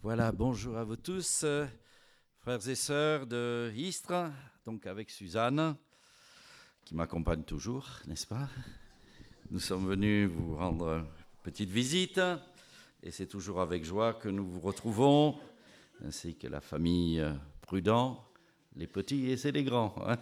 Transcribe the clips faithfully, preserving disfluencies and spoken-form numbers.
Voilà, bonjour à vous tous, euh, frères et sœurs de Istres, donc avec Suzanne, qui m'accompagne toujours, n'est-ce pas? Nous sommes venus vous rendre une petite visite, et c'est toujours avec joie que nous vous retrouvons, ainsi que la famille Prudent, les petits et c'est les grands. Hein.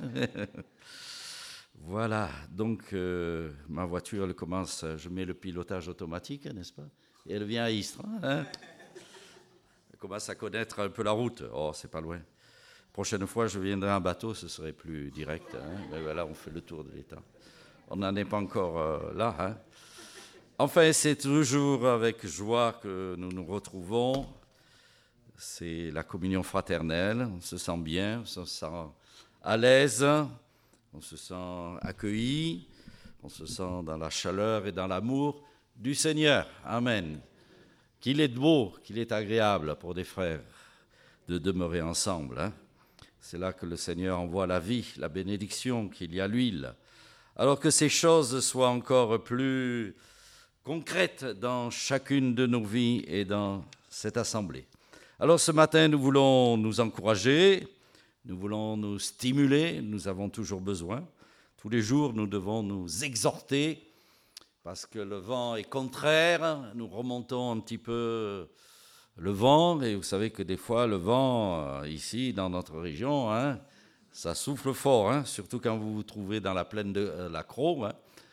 Voilà, donc euh, ma voiture, elle commence, je mets le pilotage automatique, n'est-ce pas? Et elle vient à Istres, hein. Elle commence à connaître un peu la route. Oh, c'est pas loin. Prochaine fois, je viendrai en bateau, ce serait plus direct. Hein. Mais voilà, on fait le tour de l'État. On n'en est pas encore euh, là. Hein. Enfin, c'est toujours avec joie que nous nous retrouvons. C'est la communion fraternelle. On se sent bien, on se sent à l'aise, on se sent accueilli, on se sent dans la chaleur et dans l'amour du Seigneur. Amen. Qu'il est beau, qu'il est agréable pour des frères de demeurer ensemble. Hein. C'est là que le Seigneur envoie la vie, la bénédiction, qu'il y a l'huile. Alors que ces choses soient encore plus concrètes dans chacune de nos vies et dans cette assemblée. Alors ce matin, nous voulons nous encourager, nous voulons nous stimuler, nous avons toujours besoin. Tous les jours, nous devons nous exhorter, parce que le vent est contraire, nous remontons un petit peu le vent, et vous savez que des fois, le vent, ici, dans notre région, hein, ça souffle fort, hein, surtout quand vous vous trouvez dans la plaine de euh, la Crau. Hein,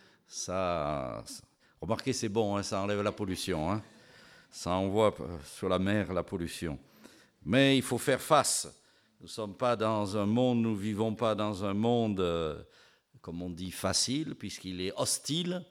ça, remarquez, c'est bon, hein, ça enlève la pollution, hein, ça envoie sur la mer la pollution. Mais il faut faire face. Nous ne sommes pas dans un monde, nous ne vivons pas dans un monde, euh, comme on dit, facile, puisqu'il est hostile.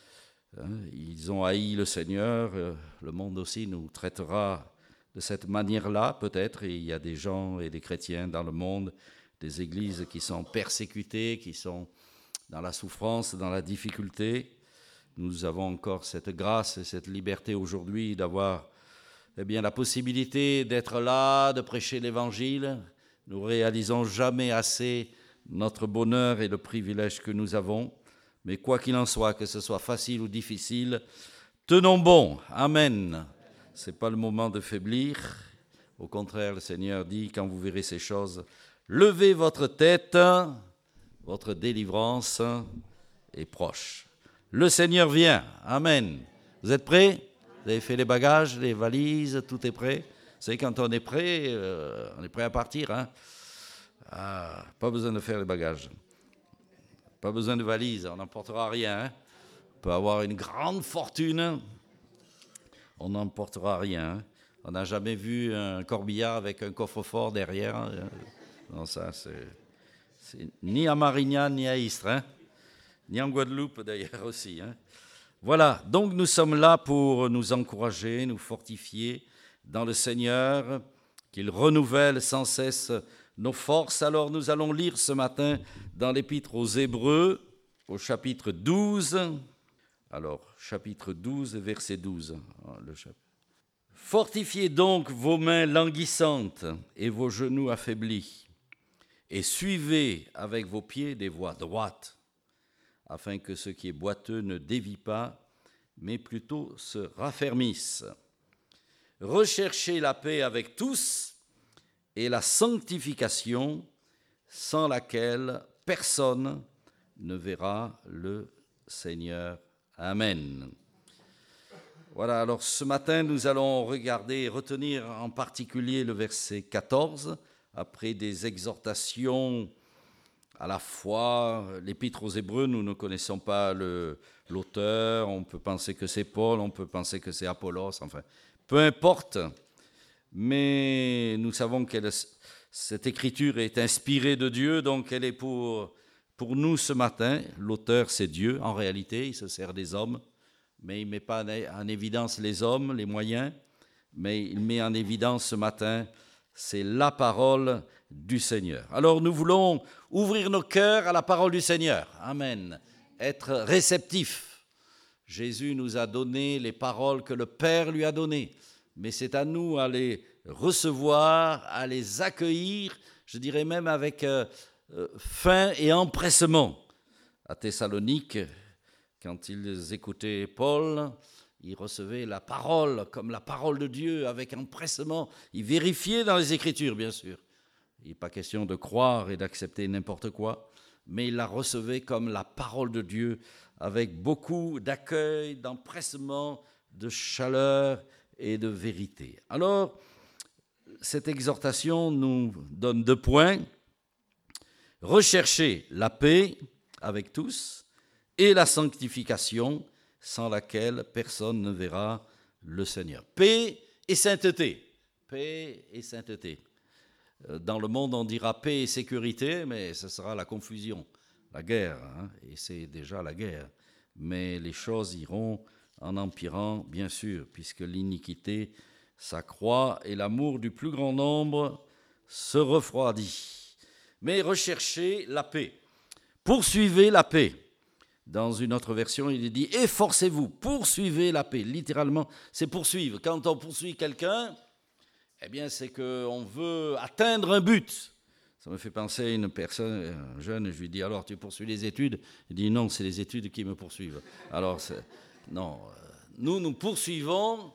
Ils ont haï le Seigneur, le monde aussi nous traitera de cette manière-là, peut-être. Et il y a des gens et des chrétiens dans le monde, des églises qui sont persécutées, qui sont dans la souffrance, dans la difficulté. Nous avons encore cette grâce et cette liberté aujourd'hui d'avoir eh bien, la possibilité d'être là, de prêcher l'Évangile. Nous réalisons jamais assez notre bonheur et le privilège que nous avons. Mais quoi qu'il en soit, que ce soit facile ou difficile, tenons bon. Amen. Ce n'est pas le moment de faiblir. Au contraire, le Seigneur dit, quand vous verrez ces choses, levez votre tête, votre délivrance est proche. Le Seigneur vient. Amen. Vous êtes prêts? Vous avez fait les bagages, les valises, tout est prêt? Vous savez, quand on est prêt, euh, on est prêt à partir. Hein? Ah, pas besoin de faire les bagages. Pas besoin de valise, on n'emportera rien. Hein. On peut avoir une grande fortune, on n'emportera rien. Hein. On n'a jamais vu un corbillard avec un coffre-fort derrière. Hein. Non, ça, c'est, c'est ni à Marignane, ni à Istres, hein. Ni en Guadeloupe d'ailleurs aussi. Hein. Voilà, donc nous sommes là pour nous encourager, nous fortifier dans le Seigneur, qu'il renouvelle sans cesse nos forces. Alors nous allons lire ce matin dans l'Épître aux Hébreux, au chapitre douze. Alors, chapitre douze, verset douze. Le chapitre. Fortifiez donc vos mains languissantes et vos genoux affaiblis, et suivez avec vos pieds des voies droites, afin que ce qui est boiteux ne dévie pas, mais plutôt se raffermisse. Recherchez la paix avec tous, et la sanctification, sans laquelle personne ne verra le Seigneur. Amen. Voilà, alors ce matin, nous allons regarder et retenir en particulier le verset quatorze, après des exhortations à la foi. L'Épître aux Hébreux, nous ne connaissons pas le, l'auteur, on peut penser que c'est Paul, on peut penser que c'est Apollos, enfin, peu importe. Mais nous savons que cette écriture est inspirée de Dieu, donc elle est pour, pour nous ce matin. L'auteur, c'est Dieu, en réalité, il se sert des hommes, mais il ne met pas en évidence les hommes, les moyens, mais il met en évidence ce matin, c'est la parole du Seigneur. Alors nous voulons ouvrir nos cœurs à la parole du Seigneur. Amen. Être réceptifs. Jésus nous a donné les paroles que le Père lui a données. Mais c'est à nous à les recevoir, à les accueillir, je dirais même avec euh, euh, faim et empressement. À Thessalonique, quand ils écoutaient Paul, il recevait la parole comme la parole de Dieu avec empressement. Il vérifiait dans les Écritures, bien sûr. Il n'est pas question de croire et d'accepter n'importe quoi, mais il la recevait comme la parole de Dieu avec beaucoup d'accueil, d'empressement, de chaleur et de vérité. Alors, cette exhortation nous donne deux points. Rechercher la paix avec tous et la sanctification sans laquelle personne ne verra le Seigneur. Paix et sainteté. Paix et sainteté. Dans le monde, on dira paix et sécurité, mais ce sera la confusion, la guerre, hein, et c'est déjà la guerre. Mais les choses iront en empirant, bien sûr, puisque l'iniquité s'accroît et l'amour du plus grand nombre se refroidit. Mais recherchez la paix. Poursuivez la paix. Dans une autre version, il est dit « efforcez-vous, poursuivez la paix ». Littéralement, c'est poursuivre. Quand on poursuit quelqu'un, eh bien, c'est qu'on veut atteindre un but. Ça me fait penser à une personne, un jeune, je lui dis « alors, tu poursuis les études ?» Il dit « non, c'est les études qui me poursuivent ». Alors, c'est, non, nous, nous poursuivons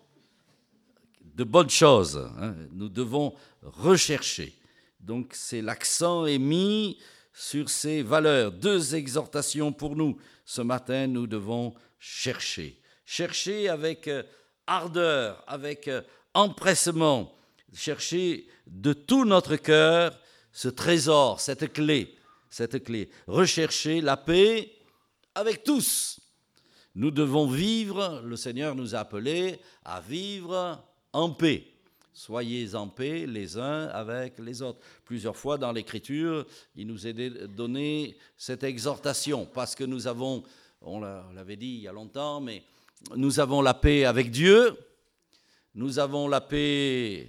de bonnes choses. Hein. Nous devons rechercher. Donc, c'est l'accent est mis sur ces valeurs. Deux exhortations pour nous. Ce matin, nous devons chercher. Chercher avec ardeur, avec empressement. Chercher de tout notre cœur ce trésor, cette clé, cette clé. Rechercher la paix avec tous. Nous devons vivre, le Seigneur nous a appelés à vivre en paix. Soyez en paix les uns avec les autres. Plusieurs fois dans l'Écriture, il nous est donné cette exhortation parce que nous avons, on l'avait dit il y a longtemps, mais nous avons la paix avec Dieu, nous avons la paix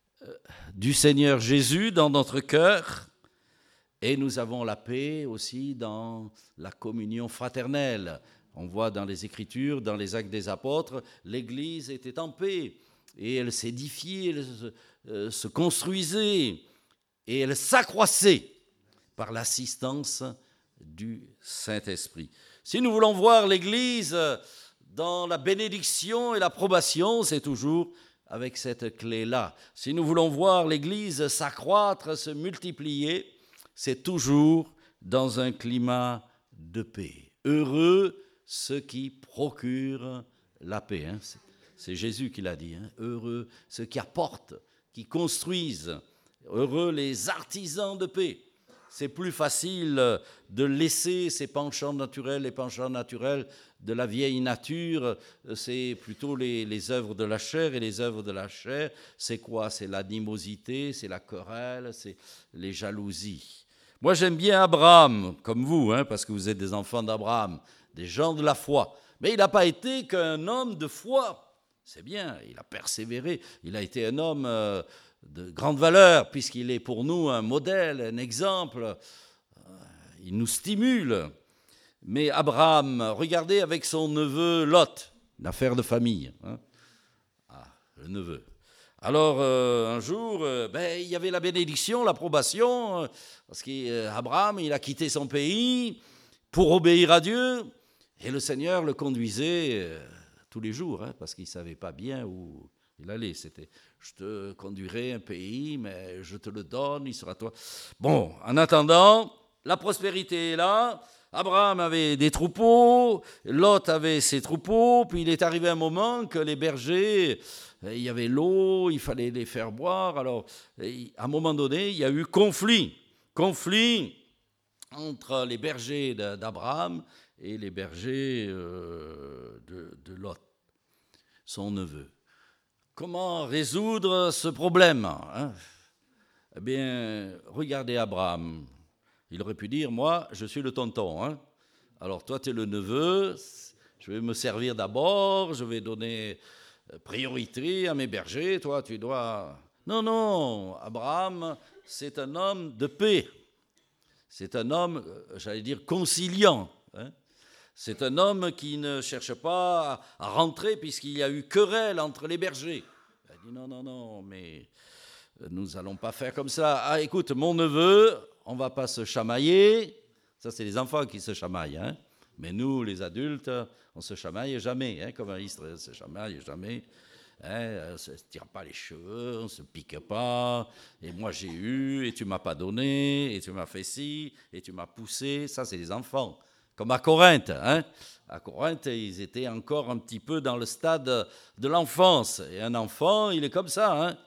du Seigneur Jésus dans notre cœur et nous avons la paix aussi dans la communion fraternelle. On voit dans les Écritures, dans les Actes des Apôtres, l'Église était en paix. Et elle s'édifiait, elle se, euh, se construisait et elle s'accroissait par l'assistance du Saint-Esprit. Si nous voulons voir l'Église dans la bénédiction et l'approbation, c'est toujours avec cette clé-là. Si nous voulons voir l'Église s'accroître, se multiplier, c'est toujours dans un climat de paix. Heureux ceux qui procurent la paix. Hein. C'est, c'est Jésus qui l'a dit. Hein. Heureux ceux qui apportent, qui construisent. Heureux les artisans de paix. C'est plus facile de laisser ces penchants naturels, les penchants naturels de la vieille nature. C'est plutôt les, les œuvres de la chair. Et les œuvres de la chair, c'est quoi? C'est l'animosité, c'est la querelle, c'est les jalousies. Moi, j'aime bien Abraham, comme vous, hein, parce que vous êtes des enfants d'Abraham, des gens de la foi. Mais il n'a pas été qu'un homme de foi. C'est bien, il a persévéré. Il a été un homme euh, de grande valeur, puisqu'il est pour nous un modèle, un exemple. Il nous stimule. Mais Abraham, regardez avec son neveu Lot, une affaire de famille. Hein. Ah, le neveu. Alors, euh, un jour, euh, ben, il y avait la bénédiction, l'approbation, euh, parce qu'Abraham, il a quitté son pays pour obéir à Dieu, et le Seigneur le conduisait euh, tous les jours, hein, parce qu'il ne savait pas bien où il allait. C'était, je te conduirai un pays, mais je te le donne, il sera toi. Bon, en attendant, la prospérité est là. Abraham avait des troupeaux, Lot avait ses troupeaux, puis il est arrivé un moment que les bergers, il y avait l'eau, il fallait les faire boire. Alors, à un moment donné, il y a eu conflit, conflit entre les bergers d'Abraham et les bergers de, de Lot, son neveu. Comment résoudre ce problème, hein? Eh bien, regardez Abraham. Il aurait pu dire, moi, je suis le tonton. Hein. Alors, toi, tu es le neveu, je vais me servir d'abord, je vais donner priorité à mes bergers, toi, tu dois... Non, non, Abraham, c'est un homme de paix. C'est un homme, j'allais dire, conciliant. Hein. C'est un homme qui ne cherche pas à rentrer puisqu'il y a eu querelle entre les bergers. Il a dit, non, non, non, mais nous n'allons pas faire comme ça. Ah, écoute, mon neveu... On ne va pas se chamailler. Ça, c'est les enfants qui se chamaillent. Hein. Mais nous, les adultes, on ne se chamaille jamais, hein, comme un istre, on ne se chamaille jamais. Hein, on ne se tire pas les cheveux, on ne se pique pas. Et moi, j'ai eu, et tu ne m'as pas donné, et tu m'as fait ci, et tu m'as poussé. Ça, c'est les enfants. Comme à Corinthe. Hein. À Corinthe, ils étaient encore un petit peu dans le stade de l'enfance. Et un enfant, il est comme ça. Hein.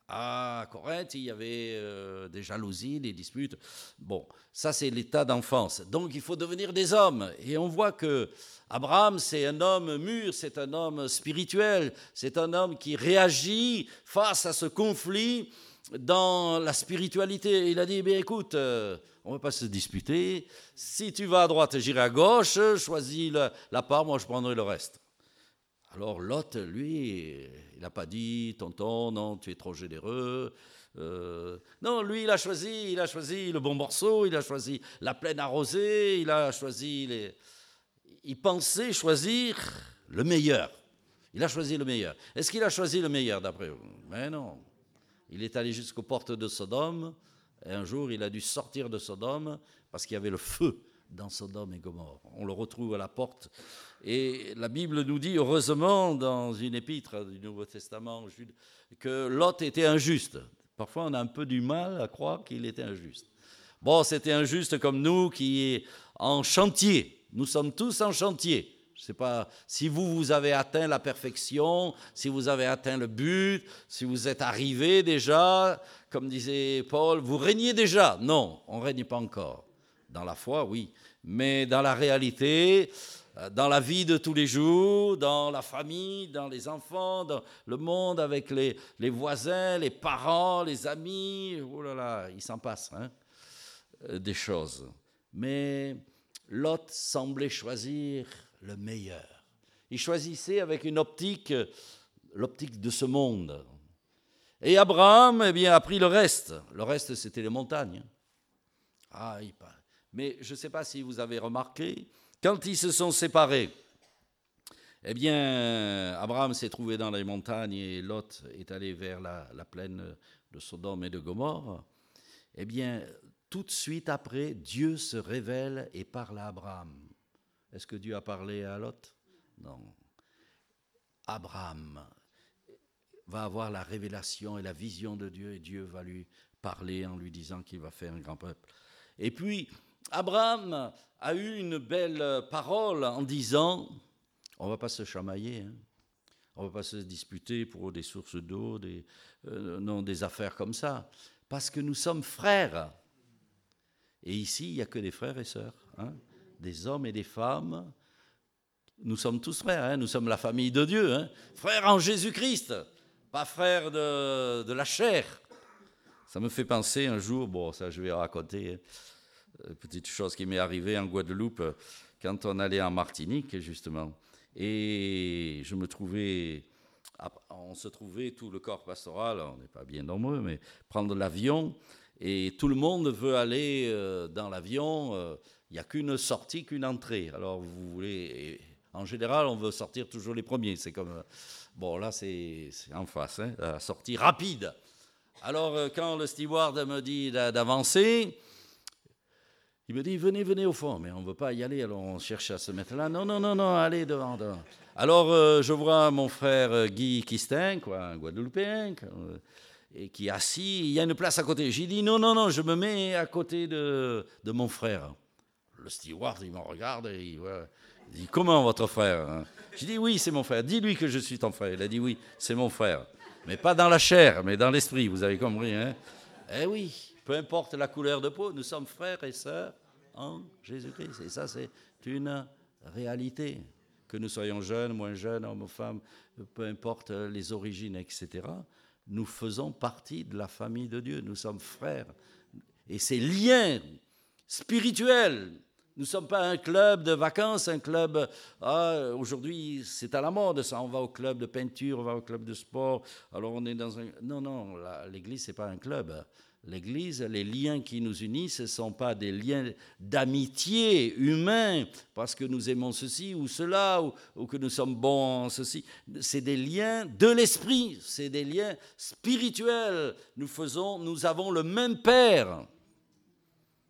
À Corinthe, il y avait euh, des jalousies, des disputes. Bon, ça, c'est l'état d'enfance. Donc, il faut devenir des hommes. Et on voit que Abraham, c'est un homme mûr, c'est un homme spirituel, c'est un homme qui réagit face à ce conflit dans la spiritualité. Il a dit, bien, écoute, euh, on ne va pas se disputer. Si tu vas à droite, j'irai à gauche. Choisis la, la part, moi, je prendrai le reste. Alors Lot, lui, il n'a pas dit, tonton, non, tu es trop généreux. Euh, non, lui, il a choisi, il a choisi le bon morceau, il a choisi la plaine arrosée, il a choisi les... Il pensait choisir le meilleur. Il a choisi le meilleur. Est-ce qu'il a choisi le meilleur d'après vous? Mais non. Il est allé jusqu'aux portes de Sodome, et un jour, il a dû sortir de Sodome parce qu'il y avait le feu dans Sodome et Gomorrhe. On le retrouve à la porte. Et la Bible nous dit, heureusement, dans une épître du Nouveau Testament, que Lot était injuste. Parfois, on a un peu du mal à croire qu'il était injuste. Bon, c'était injuste comme nous qui est en chantier. Nous sommes tous en chantier. Je ne sais pas si vous, vous avez atteint la perfection, si vous avez atteint le but, si vous êtes arrivé déjà, comme disait Paul, vous régnez déjà. Non, on ne règne pas encore. Dans la foi, oui, mais dans la réalité, dans la vie de tous les jours, dans la famille, dans les enfants, dans le monde, avec les, les voisins, les parents, les amis, oh là là, il s'en passe hein, des choses. Mais Lot semblait choisir le meilleur. Il choisissait avec une optique, l'optique de ce monde. Et Abraham, eh bien, a pris le reste. Le reste, c'était les montagnes. Ah, il parle. Mais je ne sais pas si vous avez remarqué, quand ils se sont séparés, eh bien, Abraham s'est trouvé dans les montagnes et Lot est allé vers la, la plaine de Sodome et de Gomorrhe. Eh bien, tout de suite après, Dieu se révèle et parle à Abraham. Est-ce que Dieu a parlé à Lot? Non. Abraham va avoir la révélation et la vision de Dieu et Dieu va lui parler en lui disant qu'il va faire un grand peuple. Et puis, Abraham a eu une belle parole en disant, on ne va pas se chamailler, hein, on ne va pas se disputer pour des sources d'eau, des, euh, non, des affaires comme ça, parce que nous sommes frères. Et ici, il n'y a que des frères et sœurs, hein, des hommes et des femmes. Nous sommes tous frères, hein, nous sommes la famille de Dieu, hein, frères en Jésus-Christ, pas frères de, de la chair. Ça me fait penser un jour, bon, ça je vais raconter, hein, une petite chose qui m'est arrivée en Guadeloupe quand on allait en Martinique, justement. Et je me trouvais, on se trouvait, tout le corps pastoral, on n'est pas bien nombreux, mais prendre l'avion, et tout le monde veut aller dans l'avion, il n'y a qu'une sortie, qu'une entrée. Alors vous voulez, en général, on veut sortir toujours les premiers, c'est comme, bon là c'est, c'est en face, hein, la sortie rapide. Alors quand le steward me dit d'avancer, il me dit, venez, venez au fond, mais on ne veut pas y aller, alors on cherche à se mettre là. Non, non, non, non, allez devant, devant. Alors, euh, je vois mon frère euh, Guy Quistin, quoi, un Guadeloupéen, euh, et qui est assis, il y a une place à côté. J'ai dit, non, non, non, je me mets à côté de, de mon frère. Le steward, il me regarde, et il, ouais, il dit, comment votre frère hein? J'ai dit, oui, c'est mon frère. Dis-lui que je suis ton frère. Il a dit, oui, c'est mon frère. Mais pas dans la chair, mais dans l'esprit, vous avez compris, hein? Eh oui. Peu importe la couleur de peau, nous sommes frères et sœurs en Jésus-Christ. Et ça, c'est une réalité. Que nous soyons jeunes, moins jeunes, hommes ou femmes, peu importe les origines, et cetera, nous faisons partie de la famille de Dieu. Nous sommes frères. Et ces liens spirituels, nous ne sommes pas un club de vacances, un club... Ah, aujourd'hui, c'est à la mode, ça. On va au club de peinture, on va au club de sport. Alors, on est dans un... Non, non, la, l'Église, ce n'est pas un club. L'Église, les liens qui nous unissent, ce ne sont pas des liens d'amitié humain, parce que nous aimons ceci ou cela, ou, ou que nous sommes bons en ceci. C'est des liens de l'esprit, c'est des liens spirituels. Nous faisons, nous avons le même Père.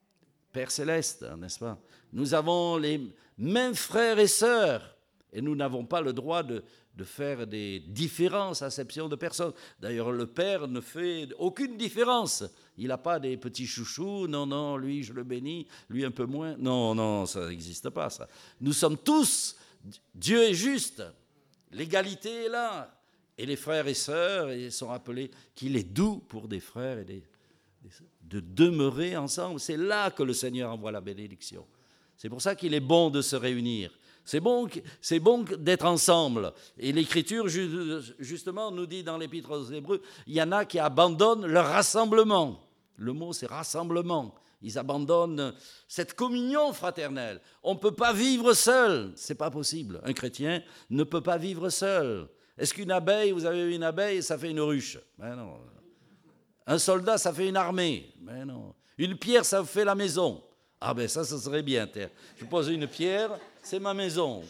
Père céleste, n'est-ce pas? Nous avons les mêmes frères et sœurs et nous n'avons pas le droit de, de faire des différences, acception de personne. D'ailleurs, le Père ne fait aucune différence. Il n'a pas des petits chouchous, non, non, lui je le bénis, lui un peu moins. Non, non, ça n'existe pas, ça. Nous sommes tous, Dieu est juste, l'égalité est là. Et les frères et sœurs ils sont appelés qu'il est doux pour des frères et des, des sœurs de demeurer ensemble. C'est là que le Seigneur envoie la bénédiction. C'est pour ça qu'il est bon de se réunir. C'est bon, c'est bon d'être ensemble. Et l'Écriture, justement, nous dit dans l'Épître aux Hébreux, il y en a qui abandonnent leur rassemblement. Le mot, c'est rassemblement. Ils abandonnent cette communion fraternelle. On ne peut pas vivre seul. Ce n'est pas possible. Un chrétien ne peut pas vivre seul. Est-ce qu'une abeille, vous avez une abeille, ça fait une ruche? Ben non. Un soldat, ça fait une armée. Ben non. Une pierre, ça fait la maison. Ah ben ça, ça serait bien. Je pose une pierre, c'est ma maison.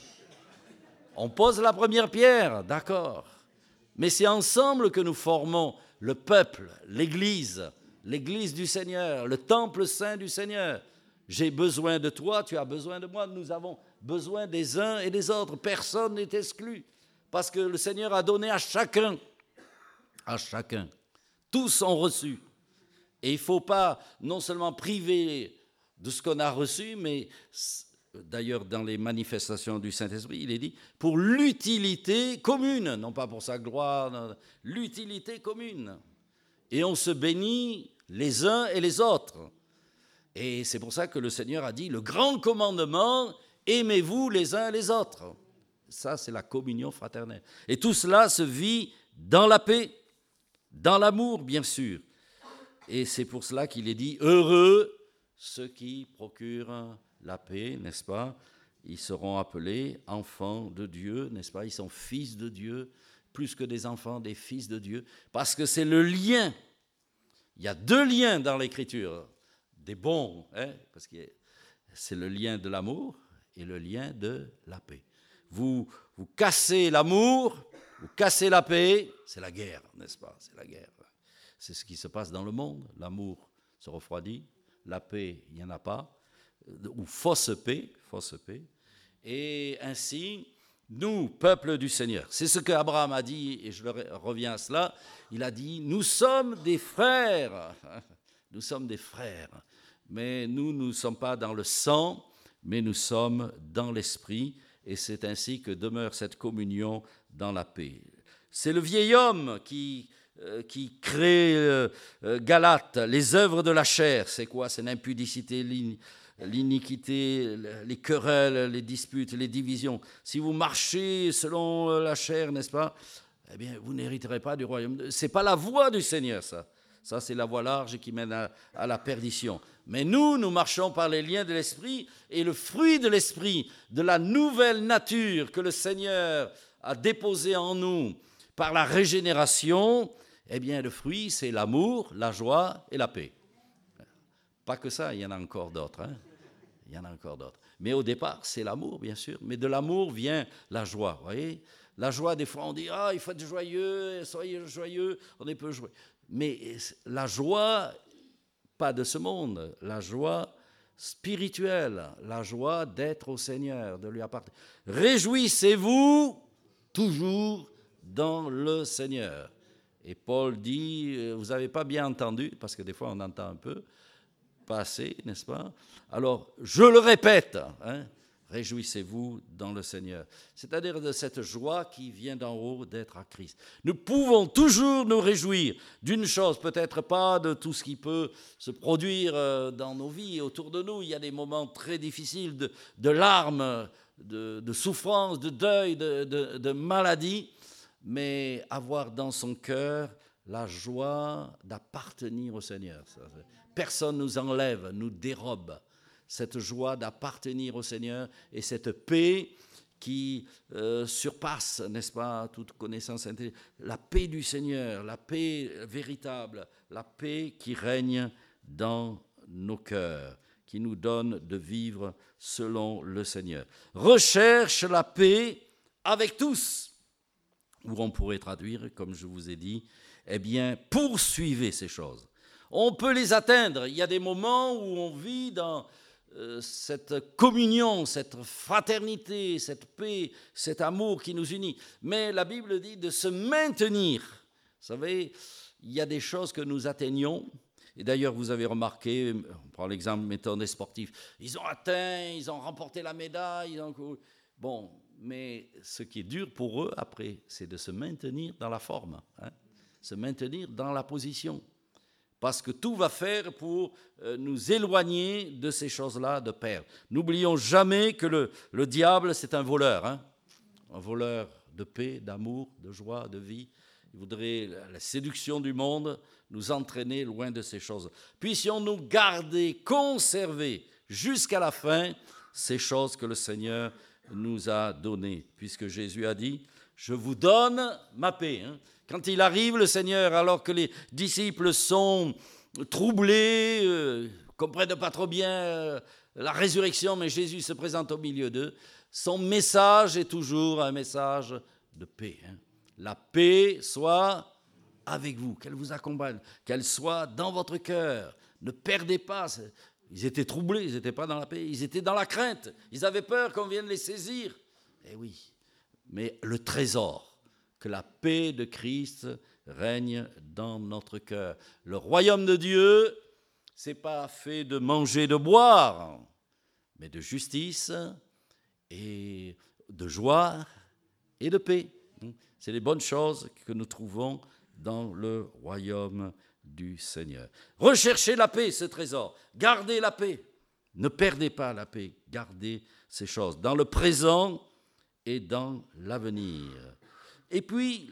On pose la première pierre, d'accord. Mais c'est ensemble que nous formons le peuple, l'Église, l'Église du Seigneur, le temple saint du Seigneur. J'ai besoin de toi, tu as besoin de moi, nous avons besoin des uns et des autres. Personne n'est exclu. Parce que le Seigneur a donné à chacun, à chacun. Tous ont reçu. Et il ne faut pas non seulement priver de ce qu'on a reçu, mais d'ailleurs dans les manifestations du Saint-Esprit, il est dit pour l'utilité commune, non pas pour sa gloire, non, l'utilité commune. Et on se bénit les uns et les autres. Et c'est pour ça que le Seigneur a dit, le grand commandement, aimez-vous les uns et les autres. Ça, c'est la communion fraternelle. Et tout cela se vit dans la paix, dans l'amour, bien sûr. Et c'est pour cela qu'il est dit, heureux ceux qui procurent la paix, n'est-ce pas? Ils seront appelés enfants de Dieu, n'est-ce pas? Ils sont fils de Dieu, plus que des enfants, des fils de Dieu, parce que c'est le lien. Il y a deux liens dans l'Écriture, des bons, hein? Parce que c'est le lien de l'amour et le lien de la paix. Vous, vous cassez l'amour, vous cassez la paix, c'est la guerre, n'est-ce pas? C'est la guerre. C'est ce qui se passe dans le monde. L'amour se refroidit, la paix, il n'y en a pas, ou fausse paix, fausse paix. Et ainsi, nous, peuple du Seigneur, c'est ce qu'Abraham a dit, et je reviens à cela, il a dit, nous sommes des frères, nous sommes des frères, mais nous, nous ne sommes pas dans le sang, mais nous sommes dans l'esprit, et c'est ainsi que demeure cette communion dans la paix. C'est le vieil homme qui, euh, qui crée euh, Galate, les œuvres de la chair. C'est quoi? C'est l'impudicité, l'iniquité, les querelles, les disputes, les divisions. Si vous marchez selon la chair, n'est-ce pas? Eh bien, vous n'hériterez pas du royaume. Ce n'est pas la voie du Seigneur, ça. Ça, c'est la voie large qui mène à, à la perdition. Mais nous, nous marchons par les liens de l'esprit et le fruit de l'esprit, de la nouvelle nature que le Seigneur a déposée en nous par la régénération, eh bien, le fruit, c'est l'amour, la joie et la paix. Pas que ça, il y en a encore d'autres. Hein? Il y en a encore d'autres. Mais au départ, c'est l'amour, bien sûr. Mais de l'amour vient la joie, vous voyez? La joie, des fois, on dit « Ah, il faut être joyeux, soyez joyeux, on est peu joyeux. » Mais la joie, pas de ce monde, la joie spirituelle, la joie d'être au Seigneur, de lui appartenir. Réjouissez-vous toujours dans le Seigneur. Et Paul dit, vous n'avez pas bien entendu, parce que des fois on entend un peu, pas assez, n'est-ce pas? Alors, je le répète, hein, réjouissez-vous dans le Seigneur. C'est-à-dire de cette joie qui vient d'en haut d'être à Christ. Nous pouvons toujours nous réjouir d'une chose, peut-être pas de tout ce qui peut se produire dans nos vies autour de nous. Il y a des moments très difficiles de, de larmes, de, de souffrance, de deuil, de, de, de maladie, mais avoir dans son cœur la joie d'appartenir au Seigneur. Personne ne nous enlève, nous dérobe cette joie d'appartenir au Seigneur et cette paix qui euh, surpasse, n'est-ce pas, toute connaissance intelligente. La paix du Seigneur, la paix véritable, la paix qui règne dans nos cœurs, qui nous donne de vivre selon le Seigneur. Recherche la paix avec tous, ou on pourrait traduire, comme je vous ai dit, eh bien, poursuivez ces choses. On peut les atteindre. Il y a des moments où on vit dans euh, cette communion, cette fraternité, cette paix, cet amour qui nous unit. Mais la Bible dit de se maintenir. Vous savez, il y a des choses que nous atteignons. Et d'ailleurs, vous avez remarqué, on prend l'exemple, mettons, des sportifs. Ils ont atteint, ils ont remporté la médaille. Ils ont... Bon, mais ce qui est dur pour eux, après, c'est de se maintenir dans la forme, hein, se maintenir dans la position. Parce que tout va faire pour euh, nous éloigner de ces choses-là, de perdre. N'oublions jamais que le, le diable, c'est un voleur, hein, un voleur de paix, d'amour, de joie, de vie. Il voudrait, la, la séduction du monde, nous entraîner loin de ces choses. Puissions-nous garder, conserver jusqu'à la fin ces choses que le Seigneur nous a données. Puisque Jésus a dit, je vous donne ma paix. Hein. Quand il arrive, le Seigneur, alors que les disciples sont troublés, euh, comprennent pas trop bien euh, la résurrection, mais Jésus se présente au milieu d'eux, son message est toujours un message de paix. Hein. La paix soit avec vous, qu'elle vous accompagne, qu'elle soit dans votre cœur. Ne perdez pas. Ils étaient troublés, ils n'étaient pas dans la paix, ils étaient dans la crainte. Ils avaient peur qu'on vienne les saisir. Eh oui, mais le trésor, que la paix de Christ règne dans notre cœur. Le royaume de Dieu, ce n'est pas fait de manger, de boire, mais de justice et de joie et de paix. C'est les bonnes choses que nous trouvons dans le royaume du Seigneur. Recherchez la paix, ce trésor. Gardez la paix. Ne perdez pas la paix. Gardez ces choses dans le présent et dans l'avenir. Et puis,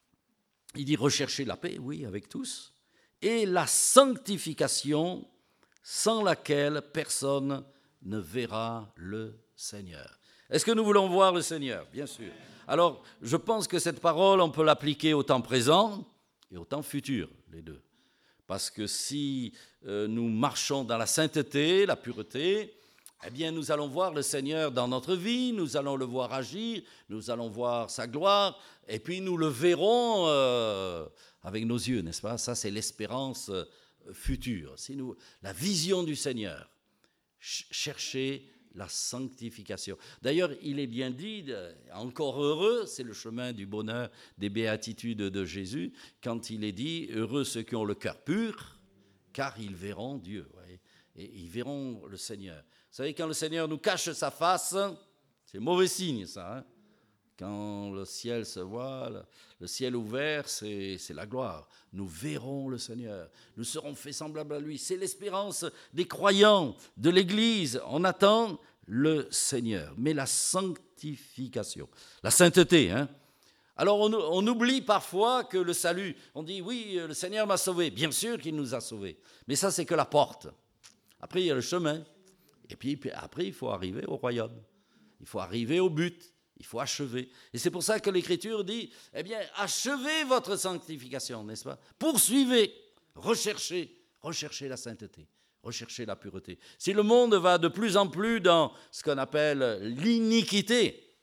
il dit rechercher la paix, oui, avec tous, et la sanctification sans laquelle personne ne verra le Seigneur. Est-ce que nous voulons voir le Seigneur? Bien sûr. Alors, je pense que cette parole, on peut l'appliquer au temps présent et au temps futur, les deux. Parce que si euh, nous marchons dans la sainteté, la pureté, eh bien, nous allons voir le Seigneur dans notre vie, nous allons le voir agir, nous allons voir sa gloire, et puis nous le verrons euh, avec nos yeux, n'est-ce pas? Ça, c'est l'espérance euh, future. Si nous, la vision du Seigneur, ch- chercher la sanctification. D'ailleurs, il est bien dit, encore heureux, c'est le chemin du bonheur, des béatitudes de Jésus, quand il est dit, heureux ceux qui ont le cœur pur, car ils verront Dieu, voyez, et ils verront le Seigneur. Vous savez, quand le Seigneur nous cache sa face, c'est mauvais signe, ça. Hein? Quand le ciel se voit, le ciel ouvert, c'est, c'est la gloire. Nous verrons le Seigneur. Nous serons faits semblables à lui. C'est l'espérance des croyants, de l'Église. On attend le Seigneur. Mais la sanctification, la sainteté, hein? Alors on, on oublie parfois que le salut, on dit oui, le Seigneur m'a sauvé. Bien sûr qu'il nous a sauvés. Mais ça, c'est que la porte. Après, il y a le chemin. Et puis après, il faut arriver au royaume. Il faut arriver au but. Il faut achever. Et c'est pour ça que l'Écriture dit, eh bien, achevez votre sanctification, n'est-ce pas? Poursuivez, recherchez, recherchez la sainteté, recherchez la pureté. Si le monde va de plus en plus dans ce qu'on appelle l'iniquité,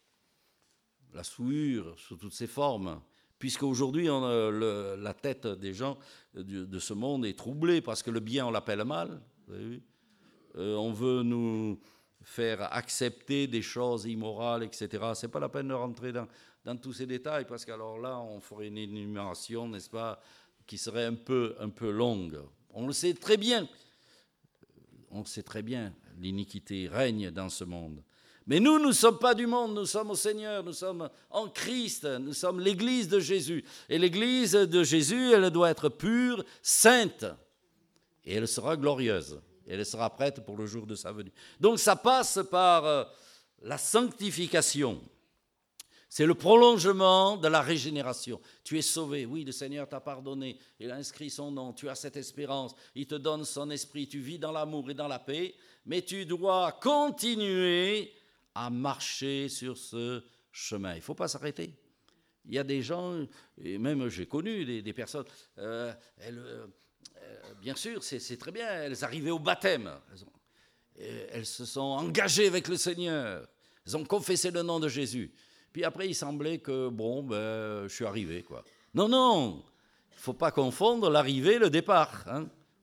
la souillure sous toutes ses formes, puisqu'aujourd'hui, on a le, la tête des gens de, de ce monde est troublée parce que le bien, on l'appelle mal, vous avez vu? Euh, on veut nous faire accepter des choses immorales, et cetera. Ce n'est pas la peine de rentrer dans, dans tous ces détails, parce qu'alors là, on ferait une énumération, n'est-ce pas, qui serait un peu, un peu longue. On le sait très bien. On le sait très bien, l'iniquité règne dans ce monde. Mais nous, nous ne sommes pas du monde, nous sommes au Seigneur, nous sommes en Christ, nous sommes l'Église de Jésus. Et l'Église de Jésus, elle doit être pure, sainte, et elle sera glorieuse. Et elle sera prête pour le jour de sa venue. Donc ça passe par euh, la sanctification. C'est le prolongement de la régénération. Tu es sauvé, oui, le Seigneur t'a pardonné, il a inscrit son nom, tu as cette espérance, il te donne son esprit, tu vis dans l'amour et dans la paix, mais tu dois continuer à marcher sur ce chemin. Il ne faut pas s'arrêter. Il y a des gens, et même j'ai connu des, des personnes, euh, elles... Euh, Bien sûr, c'est, c'est très bien. Elles arrivaient au baptême. Elles, ont, elles se sont engagées avec le Seigneur. Elles ont confessé le nom de Jésus. Puis après, il semblait que, bon, ben, je suis arrivé, quoi. Non, non, il ne faut pas confondre l'arrivée et le départ. Hein.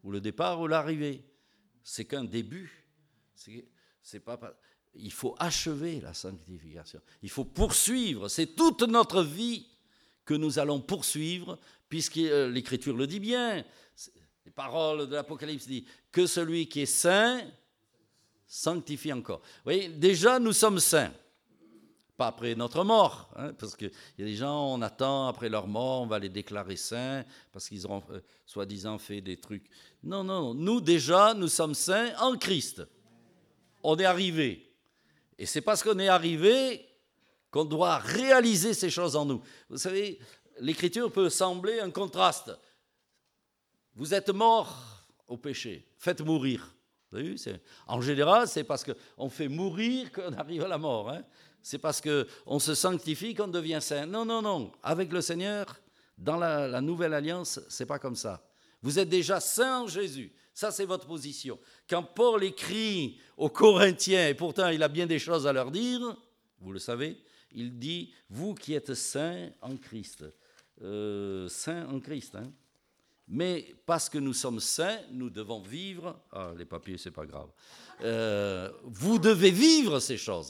ou le départ ou l'arrivée. C'est qu'un début. C'est, c'est pas, il faut achever la sanctification. Il faut poursuivre. C'est toute notre vie que nous allons poursuivre, puisque l'Écriture le dit bien. Les paroles de l'Apocalypse disent que celui qui est saint sanctifie encore. Vous voyez, déjà, nous sommes saints. Pas après notre mort, hein, parce qu'il y a des gens, on attend après leur mort, on va les déclarer saints, parce qu'ils auront euh, soi-disant fait des trucs. Non, non, nous déjà, nous sommes saints en Christ. On est arrivé. Et c'est parce qu'on est arrivé qu'on doit réaliser ces choses en nous. Vous savez, l'Écriture peut sembler un contraste. Vous êtes morts au péché, faites mourir. Vous avez vu, c'est, en général, c'est parce qu'on fait mourir qu'on arrive à la mort. Hein. C'est parce qu'on se sanctifie qu'on devient saint. Non, non, non. Avec le Seigneur, dans la, la nouvelle alliance, c'est pas comme ça. Vous êtes déjà saint en Jésus. Ça, c'est votre position. Quand Paul écrit aux Corinthiens, et pourtant il a bien des choses à leur dire, vous le savez, il dit, vous qui êtes saints en Christ. Euh, saints en Christ, hein. Mais parce que nous sommes saints, nous devons vivre. Ah, les papiers, c'est pas grave. Euh, vous devez vivre ces choses.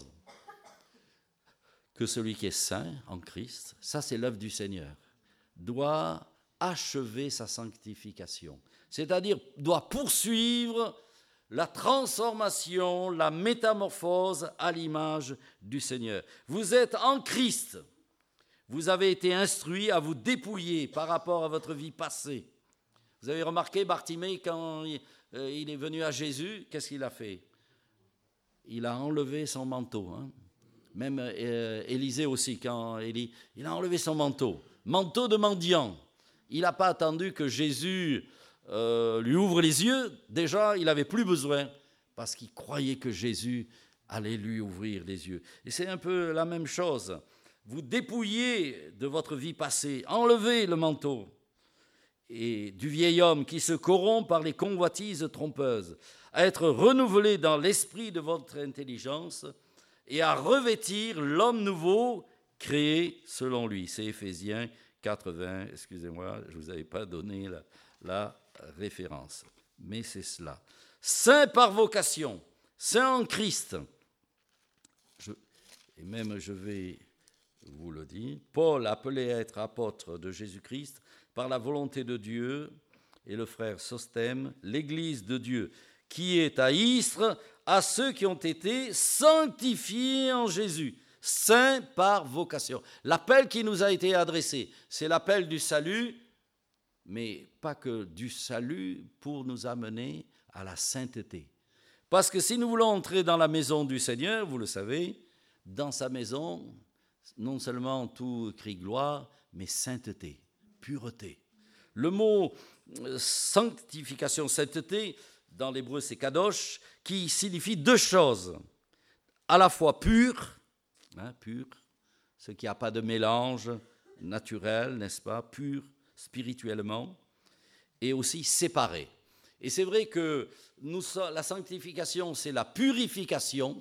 Que celui qui est saint en Christ, ça c'est l'œuvre du Seigneur, doit achever sa sanctification. C'est-à-dire, doit poursuivre la transformation, la métamorphose à l'image du Seigneur. Vous êtes en Christ. Vous avez été instruits à vous dépouiller par rapport à votre vie passée. Vous avez remarqué, Bartimée, quand il est venu à Jésus, qu'est-ce qu'il a fait? Il a enlevé son manteau. Hein. Même euh, Élisée aussi, quand Élie, il a enlevé son manteau. Manteau de mendiant. Il n'a pas attendu que Jésus euh, lui ouvre les yeux. Déjà, il n'avait plus besoin, parce qu'il croyait que Jésus allait lui ouvrir les yeux. Et c'est un peu la même chose. Vous dépouillez de votre vie passée, enlevez le manteau. Et du vieil homme qui se corrompt par les convoitises trompeuses, à être renouvelé dans l'esprit de votre intelligence et à revêtir l'homme nouveau créé selon lui. C'est Éphésiens quatre-vingts, excusez-moi, je ne vous avais pas donné la, la référence, mais c'est cela. Saint par vocation, saint en Christ. Je, et même je vais vous le dire, Paul, appelé à être apôtre de Jésus-Christ, par la volonté de Dieu, et le frère Sostème, l'Église de Dieu, qui est à Istres, à ceux qui ont été sanctifiés en Jésus, saints par vocation. L'appel qui nous a été adressé, c'est l'appel du salut, mais pas que du salut pour nous amener à la sainteté. Parce que si nous voulons entrer dans la maison du Seigneur, vous le savez, dans sa maison, non seulement tout crie gloire, mais sainteté. Pureté. Le mot sanctification, sainteté, dans l'hébreu c'est kadosh, qui signifie deux choses. À la fois pur, hein, pur, ce qui n'a pas de mélange naturel, n'est-ce pas, pur spirituellement, et aussi séparé. Et c'est vrai que nous, la sanctification, c'est la purification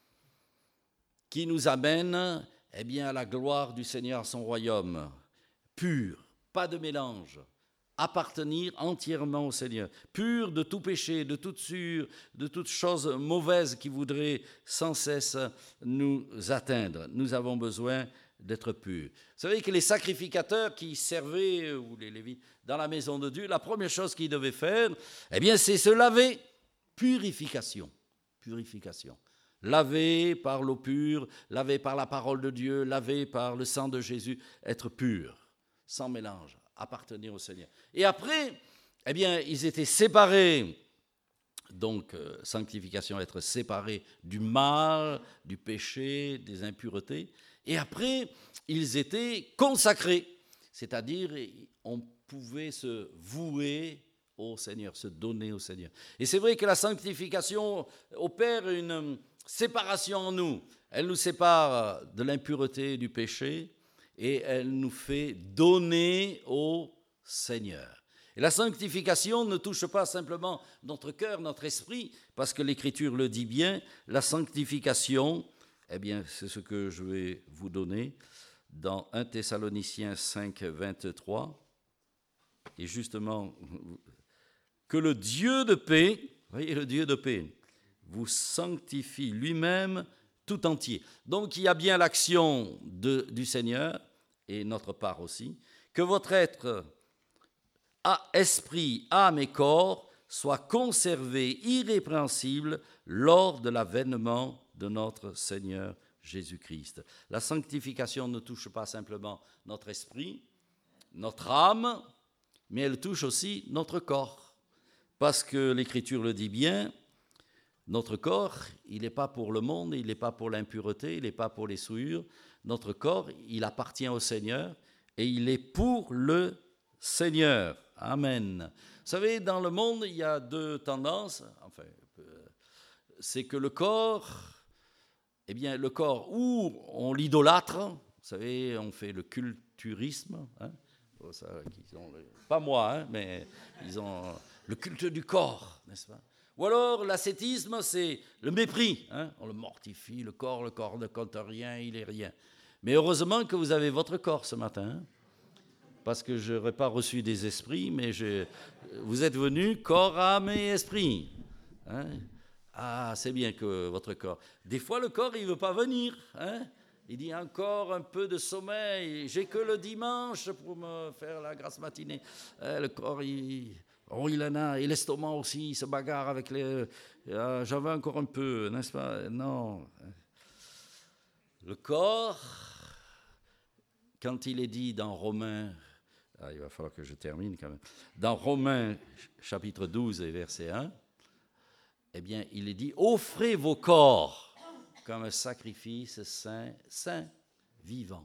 qui nous amène eh bien, à la gloire du Seigneur, à son royaume, pur. Pas de mélange, appartenir entièrement au Seigneur, pur de tout péché, de toute sûre, de toute chose mauvaise qui voudrait sans cesse nous atteindre. Nous avons besoin d'être purs. Vous savez que les sacrificateurs qui servaient, ou les Lévites, dans la maison de Dieu, la première chose qu'ils devaient faire, eh bien, c'est se laver. Purification. Purification. Laver par l'eau pure, laver par la parole de Dieu, laver par le sang de Jésus, être pur. Sans mélange, appartenir au Seigneur. Et après, eh bien, ils étaient séparés. Donc, euh, sanctification, être séparés du mal, du péché, des impuretés. Et après, ils étaient consacrés. C'est-à-dire, on pouvait se vouer au Seigneur, se donner au Seigneur. Et c'est vrai que la sanctification opère une séparation en nous. Elle nous sépare de l'impureté, du péché, et elle nous fait donner au Seigneur. Et la sanctification ne touche pas simplement notre cœur, notre esprit, parce que l'Écriture le dit bien, la sanctification, eh bien, c'est ce que je vais vous donner dans un Thessaloniciens cinq, vingt-trois. Et justement, que le Dieu de paix, voyez le Dieu de paix, vous sanctifie lui-même tout entier. Donc il y a bien l'action de, du Seigneur, et notre part aussi, que votre être, à esprit, âme et corps, soit conservé irrépréhensible lors de l'avènement de notre Seigneur Jésus-Christ. La sanctification ne touche pas simplement notre esprit, notre âme, mais elle touche aussi notre corps. Parce que l'Écriture le dit bien, notre corps, il n'est pas pour le monde, il n'est pas pour l'impureté, il n'est pas pour les souillures. Notre corps, il appartient au Seigneur et il est pour le Seigneur. Amen. Vous savez, dans le monde, il y a deux tendances. Enfin, c'est que le corps, eh bien, le corps où on l'idolâtre, vous savez, on fait le culturisme, hein, ça, qu'ils ont le, pas moi, hein, mais ils ont le culte du corps, n'est-ce pas? Ou alors l'ascétisme, c'est le mépris, hein, on le mortifie, le corps, le corps ne compte rien, il est rien. Mais heureusement que vous avez votre corps ce matin, hein, parce que je n'aurais pas reçu des esprits, mais je, vous êtes venus corps, âme et esprit. Hein? Ah, c'est bien que votre corps. Des fois, le corps, il ne veut pas venir. Hein? Il dit encore un peu de sommeil. J'ai que le dimanche pour me faire la grasse matinée. Euh, le corps, il, oh, il en a. Et l'estomac aussi, il se bagarre avec les. Euh, j'avais encore un peu, n'est-ce pas? Non. Le corps, quand il est dit dans Romains. Ah, il va falloir que je termine quand même. Dans Romains, chapitre douze et verset un, eh bien, il est dit « Offrez vos corps comme un sacrifice saint, saint, vivant. »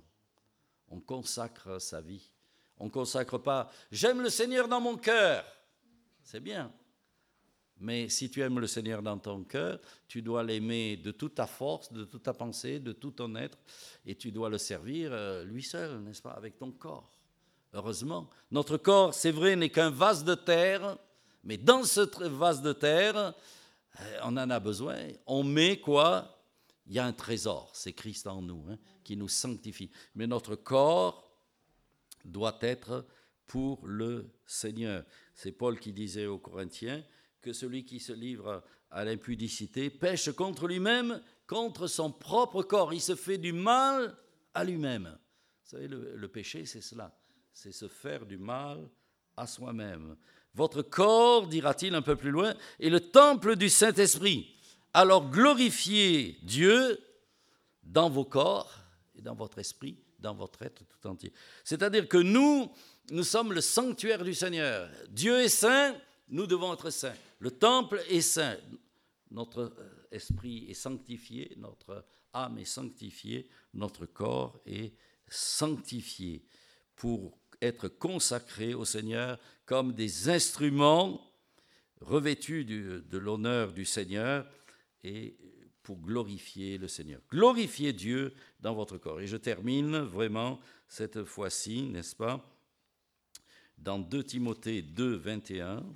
On consacre sa vie. On ne consacre pas « J'aime le Seigneur dans mon cœur. » C'est bien. Mais si tu aimes le Seigneur dans ton cœur, tu dois l'aimer de toute ta force, de toute ta pensée, de tout ton être, et tu dois le servir lui seul, n'est-ce pas, avec ton corps. Heureusement, notre corps, c'est vrai, n'est qu'un vase de terre, mais dans ce vase de terre, on en a besoin. On met quoi? Il y a un trésor, c'est Christ en nous, hein, qui nous sanctifie. Mais notre corps doit être pour le Seigneur. C'est Paul qui disait aux Corinthiens que celui qui se livre à l'impudicité pêche contre lui-même, contre son propre corps. Il se fait du mal à lui-même. Vous savez, le, le péché, c'est cela. C'est se faire du mal à soi-même. Votre corps, dira-t-il un peu plus loin, est le temple du Saint-Esprit. Alors glorifiez Dieu dans vos corps et dans votre esprit, dans votre être tout entier. C'est-à-dire que nous, nous sommes le sanctuaire du Seigneur. Dieu est saint, nous devons être saints. Le temple est saint. Notre esprit est sanctifié, notre âme est sanctifiée, notre corps est sanctifié pour être consacrés au Seigneur comme des instruments revêtus du, de l'honneur du Seigneur et pour glorifier le Seigneur. Glorifiez Dieu dans votre corps. Et je termine vraiment cette fois-ci, n'est-ce pas, dans deux Timothée deux, vingt et un.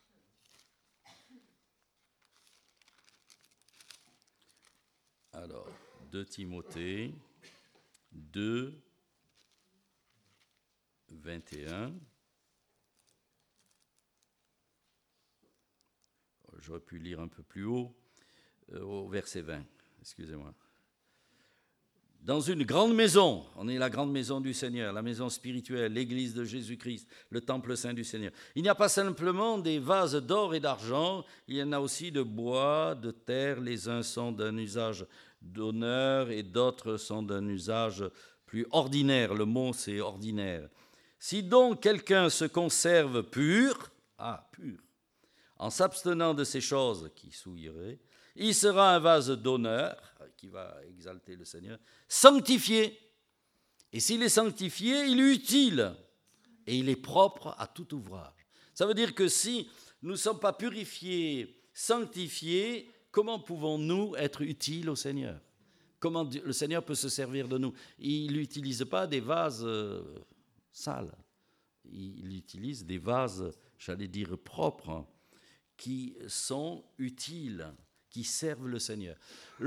Alors, deux Timothée deux, vingt et un. J'aurais pu lire un peu plus haut, euh, au verset vingt, excusez-moi. Dans une grande maison, on est la grande maison du Seigneur, la maison spirituelle, l'église de Jésus-Christ, le temple saint du Seigneur. Il n'y a pas simplement des vases d'or et d'argent, il y en a aussi de bois, de terre. Les uns sont d'un usage d'honneur et d'autres sont d'un usage plus ordinaire. Le mot, c'est ordinaire. Si donc quelqu'un se conserve pur, ah, pur, en s'abstenant de ces choses qui souilleraient, il sera un vase d'honneur, qui va exalter le Seigneur, sanctifié. Et s'il est sanctifié, il est utile et il est propre à tout ouvrage. Ça veut dire que si nous ne sommes pas purifiés, sanctifiés, comment pouvons-nous être utiles au Seigneur? Comment le Seigneur peut se servir de nous? Il n'utilise pas des vases euh, sales. Il utilise des vases, j'allais dire, propres, qui sont utiles, qui servent le Seigneur.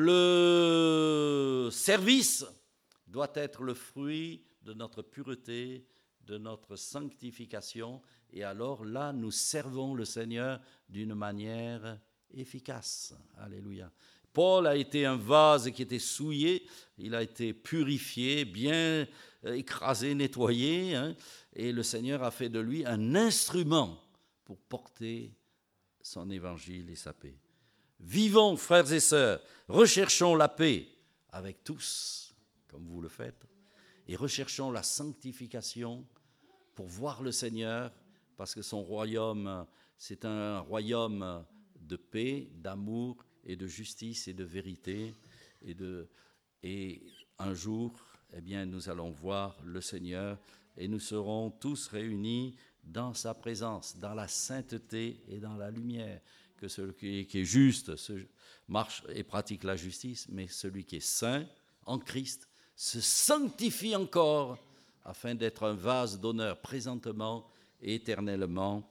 Le service doit être le fruit de notre pureté, de notre sanctification Et alors là, nous servons le Seigneur d'une manière efficace. Alléluia. Paul a été un vase qui était souillé, il a été purifié, bien écrasé, nettoyé, hein, et le Seigneur a fait de lui un instrument pour porter son évangile et sa paix. Vivons, frères et sœurs, recherchons la paix avec tous, comme vous le faites, et recherchons la sanctification pour voir le Seigneur, parce que son royaume, c'est un royaume de paix, d'amour et de justice et de vérité. Et, de, et un jour, eh bien, nous allons voir le Seigneur et nous serons tous réunis dans sa présence, dans la sainteté et dans la lumière. Que celui qui est, qui est juste marche et pratique la justice, mais celui qui est saint en Christ se sanctifie encore afin d'être un vase d'honneur présentement et éternellement.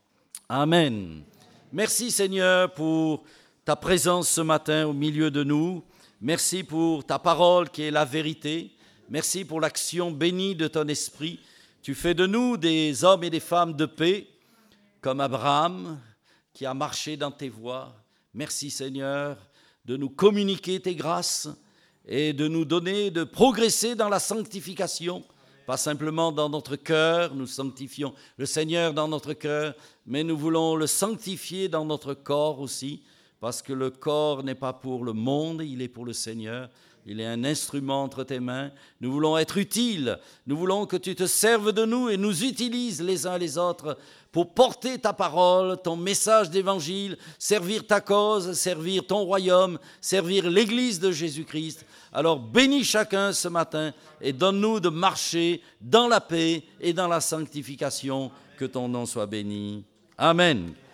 Amen. Merci Seigneur pour ta présence ce matin au milieu de nous. Merci pour ta parole qui est la vérité. Merci pour l'action bénie de ton esprit. Tu fais de nous des hommes et des femmes de paix, comme Abraham, qui a marché dans tes voies. Merci Seigneur de nous communiquer tes grâces et de nous donner de progresser dans la sanctification, pas simplement dans notre cœur, nous sanctifions le Seigneur dans notre cœur, mais nous voulons le sanctifier dans notre corps aussi, parce que le corps n'est pas pour le monde, il est pour le Seigneur. Il est un instrument entre tes mains. Nous voulons être utiles. Nous voulons que tu te serves de nous et nous utilises les uns les autres pour porter ta parole, ton message d'évangile, servir ta cause, servir ton royaume, servir l'Église de Jésus-Christ. Alors bénis chacun ce matin et donne-nous de marcher dans la paix et dans la sanctification. Que ton nom soit béni. Amen.